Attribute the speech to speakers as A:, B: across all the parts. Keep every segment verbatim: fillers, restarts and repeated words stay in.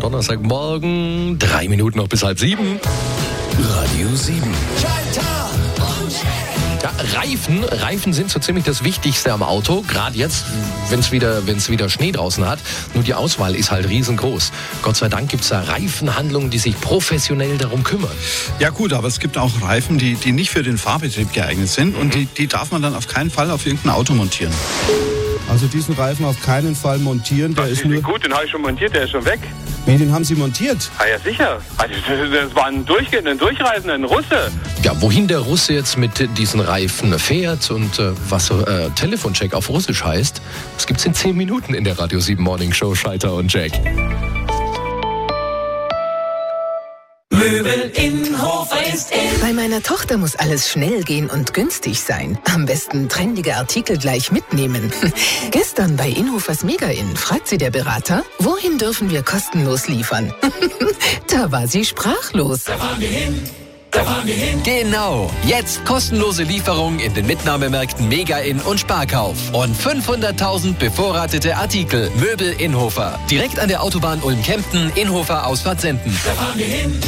A: Donnerstagmorgen. Drei Minuten noch bis halb sieben.
B: Radio sieben.
A: Ja, Reifen, Reifen sind so ziemlich das Wichtigste am Auto. Gerade jetzt, wenn es wieder, wenn's wieder Schnee draußen hat. Nur die Auswahl ist halt riesengroß. Gott sei Dank gibt es da Reifenhandlungen, die sich professionell darum kümmern.
C: Ja gut, aber es gibt auch Reifen, die, die nicht für den Fahrbetrieb geeignet sind. Und die, die darf man dann auf keinen Fall auf irgendein Auto montieren.
D: Also diesen Reifen auf keinen Fall montieren. Der
E: das
D: ist
E: ist
D: nur
E: gut, den habe ich schon montiert, der ist schon weg.
D: Nee, den haben Sie montiert?
E: Ah ja, sicher. Also, das war ein Durchgehender, ein Durchreisender, ein Russe.
A: Ja, wohin der Russe jetzt mit diesen Reifen fährt und äh, was äh, Telefoncheck auf Russisch heißt, das gibt's in zehn Minuten in der Radio sieben Morning Show Scheiter und Jack.
F: Möbel Innhofer ist in.
G: Bei meiner Tochter muss alles schnell gehen und günstig sein. Am besten trendige Artikel gleich mitnehmen. Gestern bei Innhofers Mega-In fragt sie der Berater, wohin dürfen wir kostenlos liefern? Da war sie sprachlos.
F: Da fahren wir hin. Da fahren wir hin.
B: Genau. Jetzt kostenlose Lieferung in den Mitnahmemärkten Mega-In und Sparkauf. Und fünfhunderttausend bevorratete Artikel. Möbel Innhofer. Direkt an der Autobahn Ulm-Kempten, Innhofer Ausfahrt Senden.
F: Da fahren wir hin.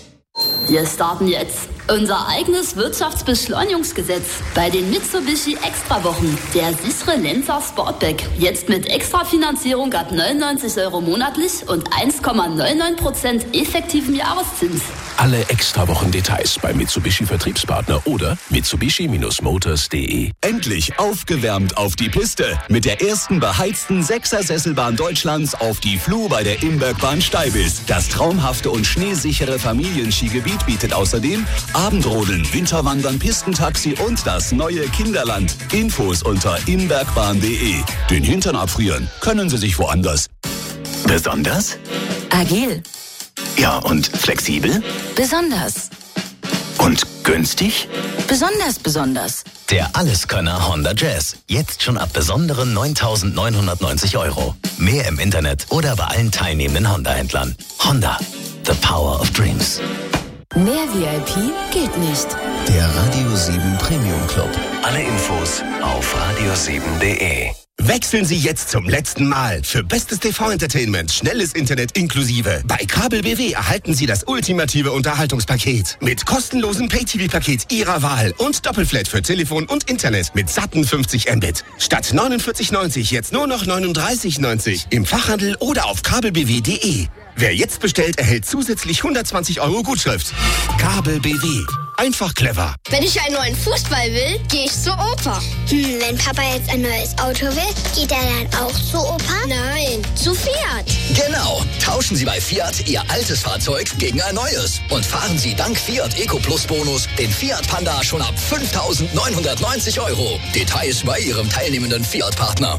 H: Wir starten jetzt unser eigenes Wirtschaftsbeschleunigungsgesetz bei den Mitsubishi Extrawochen. Der sichere Lenzer Sportback. Jetzt mit Extrafinanzierung ab neunundneunzig Euro monatlich und eins Komma neunundneunzig Prozent effektivem Jahreszins.
I: Alle Extrawochen-Details bei Mitsubishi Vertriebspartner oder mitsubishi Motors punkt de.
J: Endlich aufgewärmt auf die Piste. Mit der ersten beheizten Sechser-Sesselbahn Deutschlands auf die Fluh bei der Imbergbahn Steibis. Das traumhafte und schneesichere Familienskigebiet bietet außerdem Abendrodeln, Winterwandern, Pistentaxi und das neue Kinderland. Infos unter imbergbahn punkt de. Den Hintern abfrieren können Sie sich woanders.
B: Besonders?
K: Agil.
B: Ja, und flexibel?
K: Besonders.
B: Und günstig?
K: Besonders, besonders.
B: Der Alleskönner Honda Jazz. Jetzt schon ab besonderen neuntausendneunhundertneunzig Euro. Mehr im Internet oder bei allen teilnehmenden Honda-Händlern. Honda. The power of dreams.
K: Mehr V I P geht nicht.
B: Der Radio sieben Premium Club. Alle Infos auf radio sieben punkt de.
L: Wechseln Sie jetzt zum letzten Mal. Für bestes T V-Entertainment, schnelles Internet inklusive. Bei Kabel B W erhalten Sie das ultimative Unterhaltungspaket. Mit kostenlosem Pay-T V-Paket Ihrer Wahl und Doppelflat für Telefon und Internet mit satten fünfzig Mbit. Statt neunundvierzig neunzig jetzt nur noch neununddreißig neunzig. Im Fachhandel oder auf kabel b w punkt de. Wer jetzt bestellt, erhält zusätzlich hundertzwanzig Euro Gutschrift. Kabel B W. Einfach clever.
M: Wenn ich einen neuen Fußball will, gehe ich zu Opa. Hm, wenn Papa jetzt ein neues Auto will, geht er dann auch zu Opa? Nein, zu Fiat.
N: Genau. Tauschen Sie bei Fiat Ihr altes Fahrzeug gegen ein neues. Und fahren Sie dank Fiat Eco Plus Bonus den Fiat Panda schon ab fünftausendneunhundertneunzig Euro. Details bei Ihrem teilnehmenden Fiat-Partner.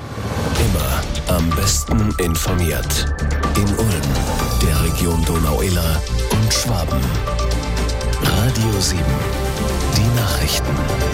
I: Immer am besten informiert. In Ulm, der Region Donau-Iller und Schwaben. Radio sieben, die Nachrichten.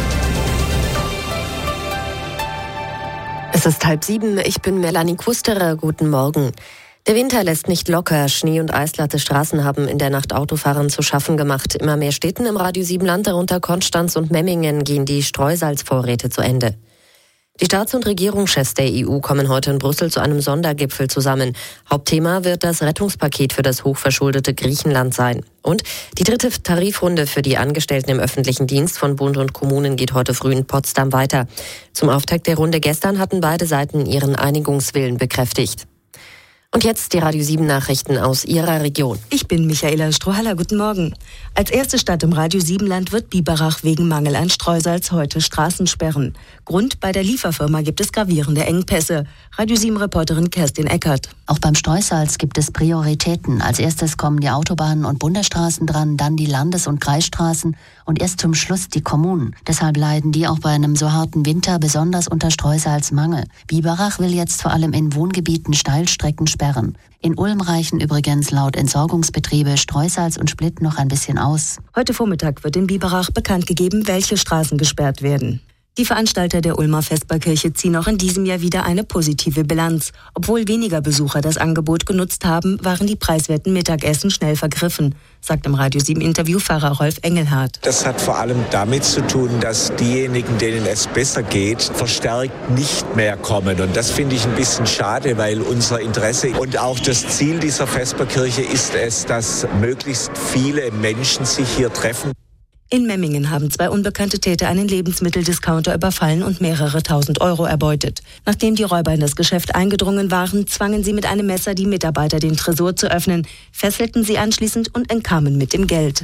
O: Es ist halb sieben, ich bin Melanie Kusterer, guten Morgen. Der Winter lässt nicht locker. Schnee- und eisglatte Straßen haben in der Nacht Autofahrern zu schaffen gemacht. Immer mehr Städten im Radio sieben Land, darunter Konstanz und Memmingen, gehen die Streusalzvorräte zu Ende. Die Staats- und Regierungschefs der E U kommen heute in Brüssel zu einem Sondergipfel zusammen. Hauptthema wird das Rettungspaket für das hochverschuldete Griechenland sein. Und die dritte Tarifrunde für die Angestellten im öffentlichen Dienst von Bund und Kommunen geht heute früh in Potsdam weiter. Zum Auftakt der Runde gestern hatten beide Seiten ihren Einigungswillen bekräftigt. Und jetzt die Radio sieben Nachrichten aus Ihrer Region.
P: Ich bin Michaela Strohaller, guten Morgen. Als erste Stadt im Radio sieben Land wird Biberach wegen Mangel an Streusalz heute Straßen sperren. Grund: bei der Lieferfirma gibt es gravierende Engpässe. Radio sieben Reporterin Kerstin Eckert.
Q: Auch beim Streusalz gibt es Prioritäten. Als erstes kommen die Autobahnen und Bundesstraßen dran, dann die Landes- und Kreisstraßen und erst zum Schluss die Kommunen. Deshalb leiden die auch bei einem so harten Winter besonders unter Streusalzmangel. Biberach will jetzt vor allem in Wohngebieten Steilstrecken sperren. In Ulm reichen übrigens laut Entsorgungsbetriebe Streusalz und Split noch ein bisschen aus.
P: Heute Vormittag wird in Biberach bekannt gegeben, welche Straßen gesperrt werden. Die Veranstalter der Ulmer Vesperkirche ziehen auch in diesem Jahr wieder eine positive Bilanz. Obwohl weniger Besucher das Angebot genutzt haben, waren die preiswerten Mittagessen schnell vergriffen, sagt im Radio sieben Interview Pfarrer Rolf Engelhardt.
R: Das hat vor allem damit zu tun, dass diejenigen, denen es besser geht, verstärkt nicht mehr kommen. Und das finde ich ein bisschen schade, weil unser Interesse und auch das Ziel dieser Vesperkirche ist es, dass möglichst viele Menschen sich hier treffen.
P: In Memmingen haben zwei unbekannte Täter einen Lebensmitteldiscounter überfallen und mehrere tausend Euro erbeutet. Nachdem die Räuber in das Geschäft eingedrungen waren, zwangen sie mit einem Messer die Mitarbeiter, den Tresor zu öffnen, fesselten sie anschließend und entkamen mit dem Geld.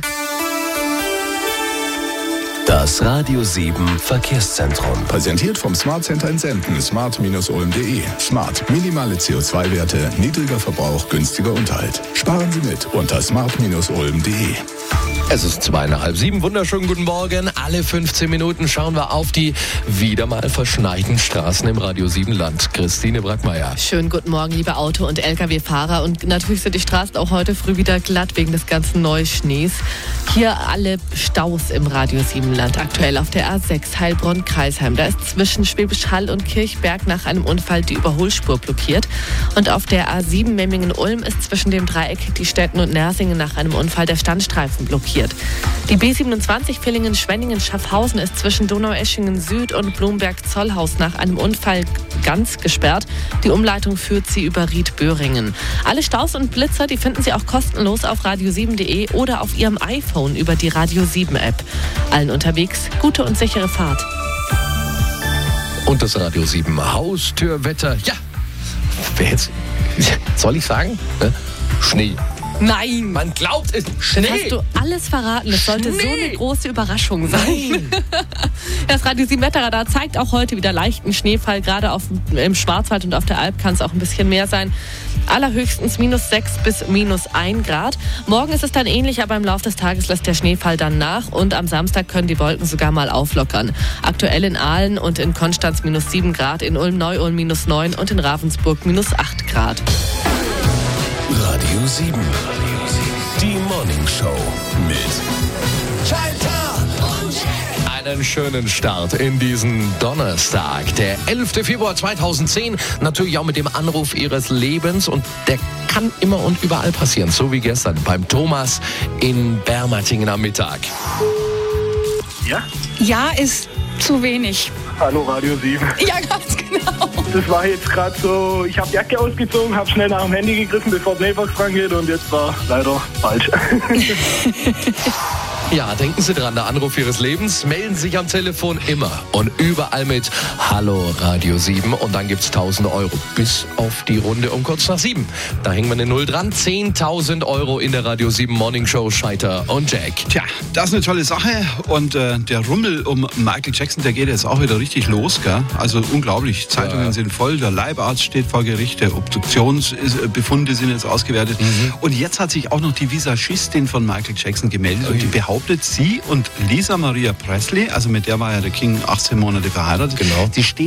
I: Das Radio sieben Verkehrszentrum.
S: Präsentiert vom Smart Center in Senden. smart Ulm punkt de. Smart. Minimale C O zwei Werte, niedriger Verbrauch, günstiger Unterhalt. Sparen Sie mit unter smart Ulm punkt de.
A: Es ist zweieinhalb sieben. Wunderschönen guten Morgen. Alle fünfzehn Minuten schauen wir auf die wieder mal verschneiten Straßen im Radio sieben Land. Christine Brackmeier.
T: Schönen guten Morgen, liebe Auto- und L K W-Fahrer. Und natürlich sind die Straßen auch heute früh wieder glatt wegen des ganzen Neuschnees. Hier alle Staus im Radio sieben Land. Aktuell auf der A sechs Heilbronn-Kreisheim. Da ist zwischen Schwäbisch Hall und Kirchberg nach einem Unfall die Überholspur blockiert. Und auf der A sieben Memmingen-Ulm ist zwischen dem Dreieck die Städten und Nersingen nach einem Unfall der Standstreifen blockiert. Die B siebenundzwanzig Villingen-Schwenningen-Schaffhausen ist zwischen Donaueschingen-Süd und Blumberg-Zollhaus nach einem Unfall ganz gesperrt. Die Umleitung führt sie über Ried-Böhringen. Alle Staus und Blitzer, die finden Sie auch kostenlos auf radio sieben punkt de oder auf Ihrem iPhone über die Radio sieben App. Allen unterwegs gute und sichere Fahrt.
A: Und das Radio sieben Haustürwetter. Ja, wer jetzt, soll ich sagen? Schnee.
T: Nein!
A: Man glaubt es. Schnee!
T: Das hast du alles verraten. Das sollte
A: Schnee.
T: so eine große Überraschung sein. Das Radio sieben Wetterradar zeigt auch heute wieder leichten Schneefall. Gerade auf, im Schwarzwald und auf der Alp kann es auch ein bisschen mehr sein. Allerhöchstens minus sechs bis minus ein Grad. Morgen ist es dann ähnlich, aber im Laufe des Tages lässt der Schneefall dann nach. Und am Samstag können die Wolken sogar mal auflockern. Aktuell in Aalen und in Konstanz minus sieben Grad, in Ulm-Neu-Ulm minus neun und in Ravensburg minus acht Grad.
I: Radio sieben. Die Morning Show mit
A: einen schönen Start in diesen Donnerstag, der elfter Februar zweitausendzehn. Natürlich auch mit dem Anruf Ihres Lebens. Und der kann immer und überall passieren. So wie gestern beim Thomas in Bermatingen am Mittag.
U: Ja?
V: Ja ist zu wenig.
U: Hallo Radio sieben.
V: Ja, ganz genau.
U: Das war jetzt gerade so, ich habe die Jacke ausgezogen, habe schnell nach dem Handy gegriffen, bevor die Mailbox rangeht und jetzt war leider falsch.
A: Ja, denken Sie dran, der Anruf Ihres Lebens. Melden Sie sich am Telefon immer und überall mit Hallo Radio sieben und dann gibt's tausend Euro bis auf die Runde um kurz nach sieben. Da hängen wir eine Null dran. zehntausend Euro in der Radio sieben Morning Show Scheiter und Jack.
C: Tja, das ist eine tolle Sache und äh, der Rummel um Michael Jackson, der geht jetzt auch wieder richtig los, gell? Also unglaublich. Zeitungen ja. sind voll, der Leibarzt steht vor Gericht, der Obduktionsbefunde sind jetzt ausgewertet mhm. und jetzt hat sich auch noch die Visagistin von Michael Jackson gemeldet Ui. und die behauptet, sie und Lisa Maria Presley, also mit der war ja der King achtzehn Monate verheiratet,
A: genau.
C: die stehen